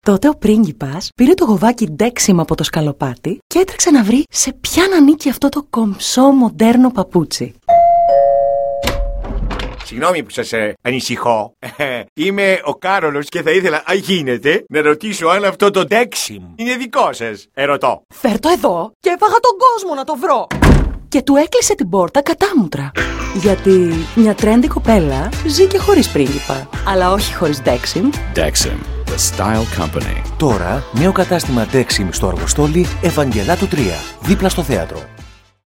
Τότε ο πρίγκιπας πήρε το γοβάκι Dexim από το σκαλοπάτι και έτρεξε να βρει σε ποιαν ανήκει αυτό το κομψό μοντέρνο παπούτσι. Συγγνώμη που σας ανησυχώ. Είμαι ο Κάρολος και θα ήθελα, αν γίνεται, να ρωτήσω αν αυτό το Dexim είναι δικό σας. Ερωτώ. Φέρ' το εδώ και έφαγα τον κόσμο να το βρω. Και του έκλεισε την πόρτα κατάμουτρα. Γιατί μια τρέντι κοπέλα ζει και χωρίς πρίγκιπα. Αλλά όχι χωρίς Dexim. Dexim, the style company. Τώρα, νέο κατάστημα Dexim στο Αργοστόλι, Ευαγγελάτου 3, δίπλα στο θέατρο.